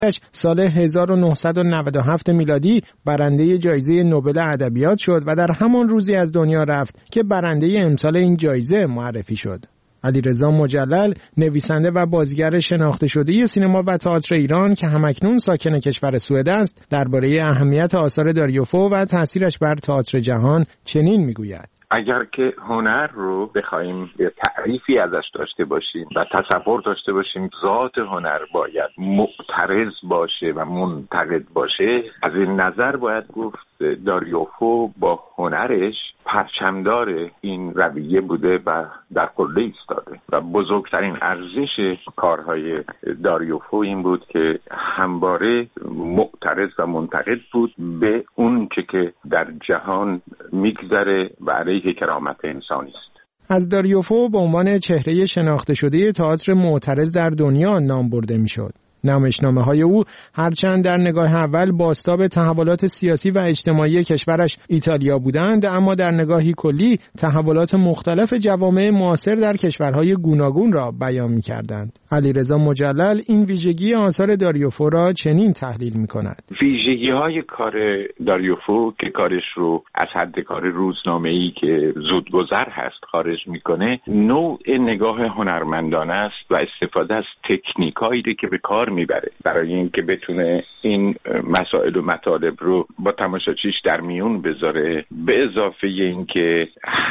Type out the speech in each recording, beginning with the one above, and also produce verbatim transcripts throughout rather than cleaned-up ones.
سال هزار و نهصد و نود و هفت میلادی برنده جایزه نوبل ادبیات شد و در همان روزی از دنیا رفت که برنده امسال این جایزه معرفی شد. علیرضا مجلل، نویسنده و بازیگر شناخته شده سینما و تئاتر ایران که همکنون ساکن کشور سوئد است، درباره اهمیت آثار داریوفو و تأثیرش بر تئاتر جهان چنین میگوید: اگر که هنر رو بخوایم تعریفی ازش داشته باشیم و تصور داشته باشیم ذات هنر باید معترض باشه و منتقد باشه، از این نظر باید گفت داریوفو با هنرش پرچمدار این رویه بوده و در قله ایستاده و بزرگترین ارزش کارهای داریوفو این بود که همواره معترض و منتقد بود به اون چه که در جهان میگذره و علیه کرامت انسانی است. از داریوفو به عنوان چهره شناخته شده تئاتر معترض در دنیا نام برده میشد. نمایشنامه‌های او هرچند در نگاه اول بازتاب تحولات سیاسی و اجتماعی کشورش ایتالیا بودند، اما در نگاهی کلی تحولات مختلف جوامع معاصر در کشورهای گوناگون را بیان می‌کردند. علیرضا مجلل این ویژگی آثار داریوفو را چنین تحلیل می‌کند: ویژگی‌های کار داریوفو که کارش رو از حد کار روزنامه‌ای که زودگذر هست خارج می‌کنه، نوع نگاه هنرمندانه است و استفاده از تکنیکایی که به کار میبره برای اینکه بتونه این مسائل و مطالب رو با تماشاچیش در میون بذاره. به اضافه اینکه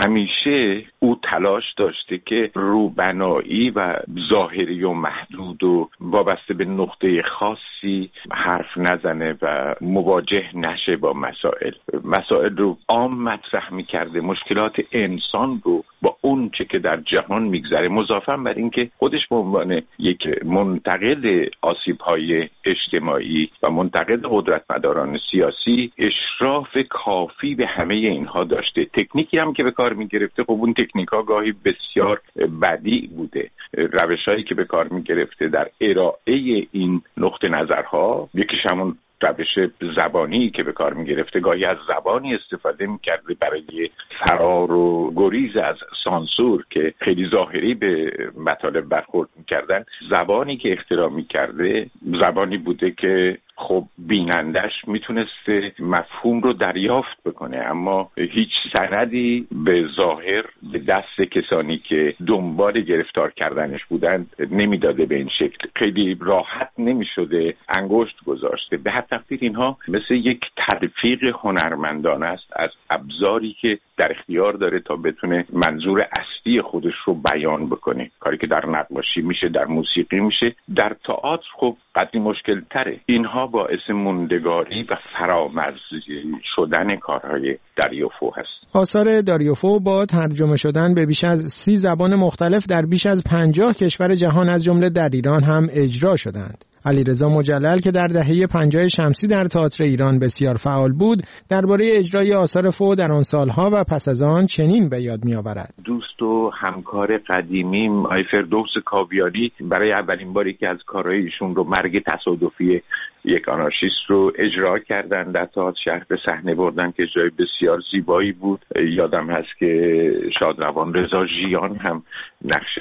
همیشه او تلاش داشته که روبنایی و ظاهری و محدود و وابسته به نقطه خاصی حرف نزنه و مواجه نشه با مسائل. مسائل رو عام مطرح میکرده، مشکلات انسان رو با اون چه که در جهان میگذره، مضافاً بر اینکه خودش به عنوان یک منتقد آسیب‌های اجتماعی و منتقد قدرتمداران سیاسی اشراف کافی به همه اینها داشته. تکنیکی هم که به کار می‌گرفته، خب اون تکنیک‌ها گاهی بسیار بدیع بوده. روش‌هایی که به کار می‌گرفته در ارائه این نقطه نظرها، یکیش همون روش زبانی که به کار می‌گرفته، گاهی از زبانی استفاده می‌کرده برای فرار و گریز از سانسور که خیلی ظاهری به مطالب برخورد می‌کردن. زبانی که اختراع می‌کرده زبانی بوده که خب بینندش میتونسته مفهوم رو دریافت بکنه، اما هیچ سندی به ظاهر به دست کسانی که دنبال گرفتار کردنش بودن نمیداده. به این شکل خیلی راحت نمیشده انگشت گذاشته. به هر تقدیر اینها مثل یک تلفیق هنرمندانه است از ابزاری که در اختیار داره تا بتونه منظور اصلی خودش رو بیان بکنه. کاری که در نقاشی میشه، در موسیقی میشه، در تئاتر خب قدری مشکل تره. اینها باعث موندگاری و فرامرزی شدن کارهای داریوفو هست. آثار داریوفو با ترجمه شدن به بیش از سی زبان مختلف در بیش از پنجاه کشور جهان از جمله در ایران هم اجرا شدند. علیرضا مجلل که در دهه پنجاه شمسی در تئاتر ایران بسیار فعال بود، درباره اجرای آثار فو در آن سالها و پس از آن چنین به یاد می‌آورد: دوست و همکار قدیمیم آقای فردوس کاویانی برای اولین باری که از کارهای ایشون رو مرگ تصادفی یک آنارشیست رو اجرا کردن در تئاتر شهر به صحنه بردن که اجرای بسیار زیبایی بود. یادم هست که شادروان رضا ژیان هم نقش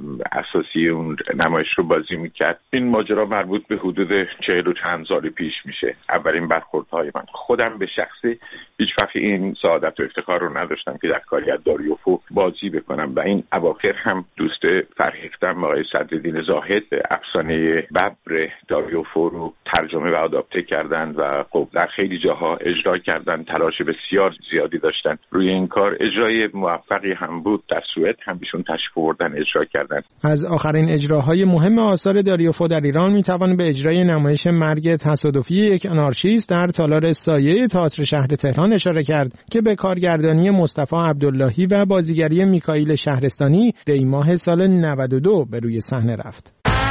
اساسی اون نمایش رو بازی میکرد. این ماجرا مربوط به حدود چهل و چند سال پیش میشه. اولین برخوردهای من خودم به شخصه هیچ وقت این سعادت و افتخار رو نداشتم که در کاری از داریوفو بازی بکنم و این اواخر هم دوست فرهیختم آقای صدرالدین زاهد افسانه ببر داریوفو رو ترجمه و آداپته کردن و خب در خیلی جاها اجرا کردن. تلاش بسیار زیادی داشتن روی این کار. اجرای موفقی هم بود. در سوئد هم ایشون تشریف آوردن اجرا کردن. از آخرین اجراهای مهم آثار داریوفو در ایران میتوان به اجرای نمایش مرگ تصادفی یک آنارشیست در تالار سایه تئاتر شهر تهران اشاره کرد که به کارگردانی مصطفی عبداللهی و بازیگری میکائیل شهرستانی دی ماه سال نود و دو به روی صحنه رفت.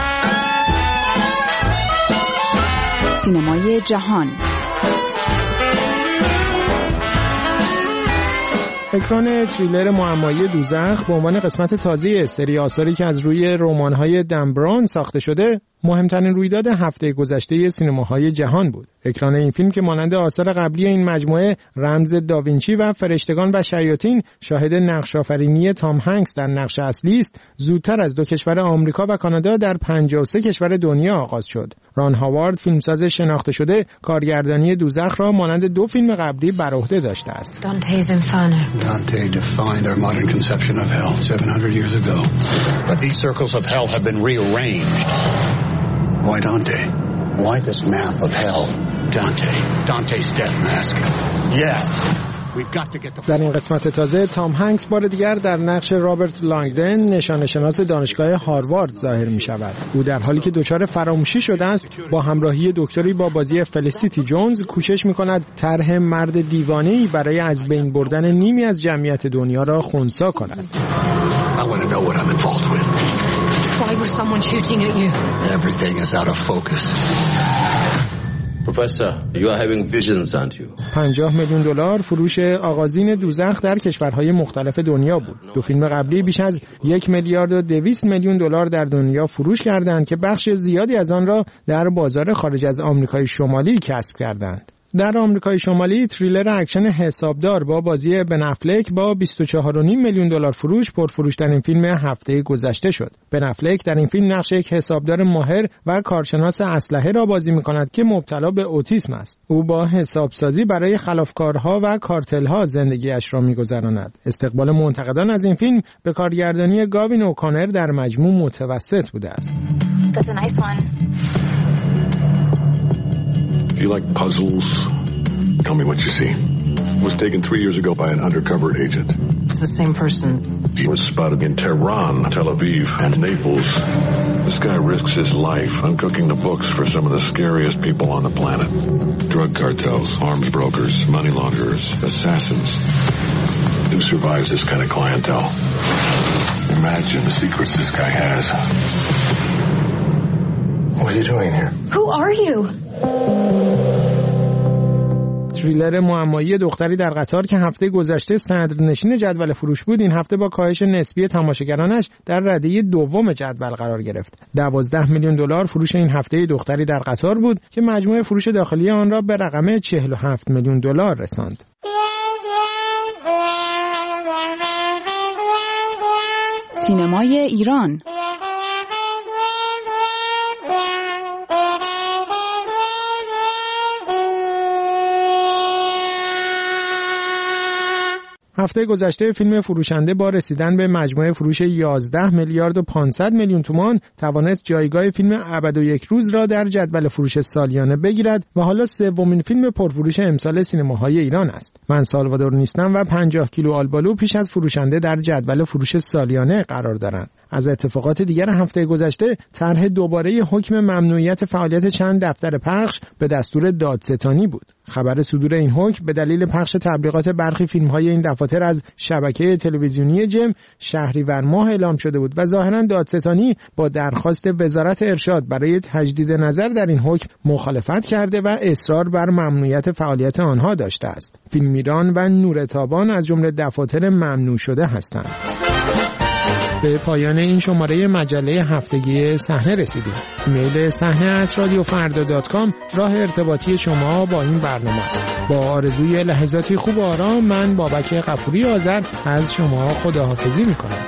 سینمای جهان. اکران تریلر معمایی دوزخ به عنوان قسمت تازه سری آثاری که از روی رمان‌های دن براون ساخته شده، مهمترین رویداد هفته گذشته سینماهای جهان بود. اکران این فیلم که مانند آثار قبلی این مجموعه رمز داوینچی و فرشتگان و شیاطین شاهد نقش‌آفرینی تام هنگس در نقش اصلی است، زودتر از دو کشور آمریکا و کانادا در پنجاه و سه کشور دنیا آغاز شد. ران هاوارد، فیلمساز شناخته شده، کارگردانی دوزخ را مانند دو فیلم قبلی بر عهده داشته است. Dante's Inferno. Dante defined our modern conception of hell seven hundred years ago. But these circles of hell have been rearranged. Why Dante? Why this map of hell? Dante. Dante's death mask. Yes. در این قسمت تازه تام هنگس بار دیگر در نقش رابرت لانگدن، نشانه شناس دانشگاه هاروارد ظاهر می شود. او در حالی که دچار فراموشی شده است، با همراهی دکتری با بازی فلیسیتی جونز کوشش می کند طرح مرد دیوانه‌ای برای از بین بردن نیمی از جمعیت دنیا را خنثی کند. Why was someone shooting at you? Everything is out of focus. Professor, you are having visions, aren't you? پنجاه میلیون دلار فروش آغازین دوزخ در کشورهای مختلف دنیا بود. دو فیلم قبلی بیش از یک میلیارد و دویست میلیون دلار در دنیا فروش کردند که بخش زیادی از آن را در بازار خارج از آمریکای شمالی کسب کردند. در آمریکای شمالی تریلر اکشن حسابدار با بازی بن افلک با بیست و چهار و نیم میلیون دلار فروش پرفروش‌ترین فیلم هفته گذشته شد. بن افلک در این فیلم نقش یک حسابدار ماهر و کارشناس اسلحه را بازی می‌کند که مبتلا به اوتیسم است. او با حسابسازی برای خلافکارها و کارتل‌ها زندگیش را می‌گذراند. استقبال منتقدان از این فیلم به کارگردانی گاوین اوکانر در مجموع متوسط بوده است. That's a nice one. Do you like puzzles? Tell me what you see. Was taken three years ago by an undercover agent. It's the same person. He was spotted in Tehran, Tel Aviv, and Naples. This guy risks his life uncooking the books for some of the scariest people on the planet. Drug cartels, arms brokers, money launderers, assassins. Who survives this kind of clientele? Imagine the secrets this guy has. What are you doing here? Who are you? تریلر معمایی دختری در قطار که هفته گذشته صدرنشین جدول فروش بود، این هفته با کاهش نسبی تماشاگرانش در رده دوم جدول قرار گرفت. دوازده میلیون دلار فروش این هفته دختری در قطار بود که مجموع فروش داخلی آن را به رقم چهل و هفت میلیون دلار رساند. سینمای ایران. هفته گذشته فیلم فروشنده با رسیدن به مجموع فروش یازده میلیارد و پانصد میلیون تومان توانست جایگاه فیلم ابد و یک روز را در جدول فروش سالیانه بگیرد و حالا سومین فیلم پرفروش امسال سینماهای ایران است. من سالوادور نیستم و پنجاه کیلو آلبالو پیش از فروشنده در جدول فروش سالیانه قرار دارند. از اتفاقات دیگر هفته گذشته، طرح دوباره حکم ممنوعیت فعالیت چند دفتر پخش به دستور دادستانی بود. خبر صدور این حکم به دلیل پخش تبلیغات برخی فیلم‌های این دفاتر از شبکه تلویزیونی جم شهریور ماه اعلام شده بود و ظاهراً دادستانی با درخواست وزارت ارشاد برای تجدید نظر در این حکم مخالفت کرده و اصرار بر ممنوعیت فعالیت آنها داشته است. فیلم ایران و نور تابان از جمله دفاتر ممنوع شده هستند. به پایان این شماره مجله هفتگی صحنه رسیدیم. ایمیل صحنه ات رادیو فردا دات کام راه ارتباطی شما با این برنامه است. با آرزوی لحظاتی خوب و آرام، من بابک غفوری آذر از شما خداحافظی میکنم.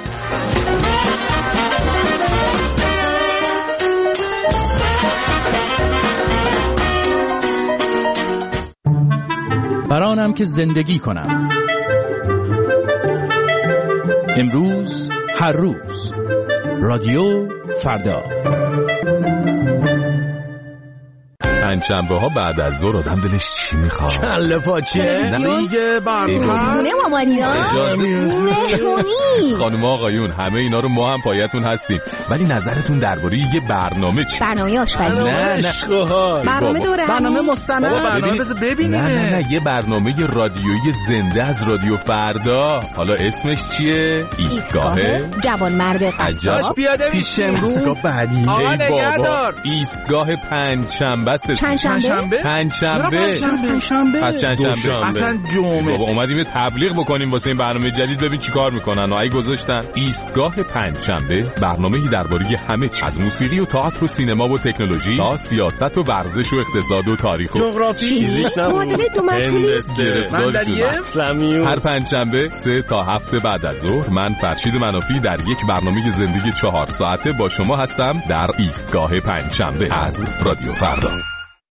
برانم که زندگی کنم. امروز، هر روز، رادیو فردا. پنجشنبه ها بعد از ظهر آدم دلش چی میخواد؟ کله پاچه دیگه برنامه خونه مامانینا خانم آقایون همه اینا رو ما هم پایتون هستیم، ولی نظرتون درباره یه برنامه چی؟ برنامه آشپزی. نه نه برنامه دوره برنامه مستند برنامه بذار ببینیم. نه نه نه یه برنامه رادیویی زنده از رادیو فردا. حالا اسمش چیه؟ ایستگاه جوان مرد قصاب. پیاده پیش امروز بعدی. ای بابا ایستگاه پنجشنبه است چند شنبه؟ پنج شنبه. شنبه. پس چند شنبه. اصلا جمعه. بابا اومدیم تبلیغ بکنیم واسه این برنامه جدید، ببین چیکار میکنن. اگه گذاشتن ایستگاه پنج شنبه، برنامه‌ای درباره همه چیز از موسیقی و تئاتر و سینما و تکنولوژی تا سیاست و ورزش و اقتصاد و تاریخ و جغرافی، فیزیک، معادله دو مشغولی، هر پنج شنبه سه تا هفت بعد از ظهر من فرشید منافی در یک برنامه زندگی چهار ساعته با شما هستم در ایستگاه پنج شنبه از رادیو فردا.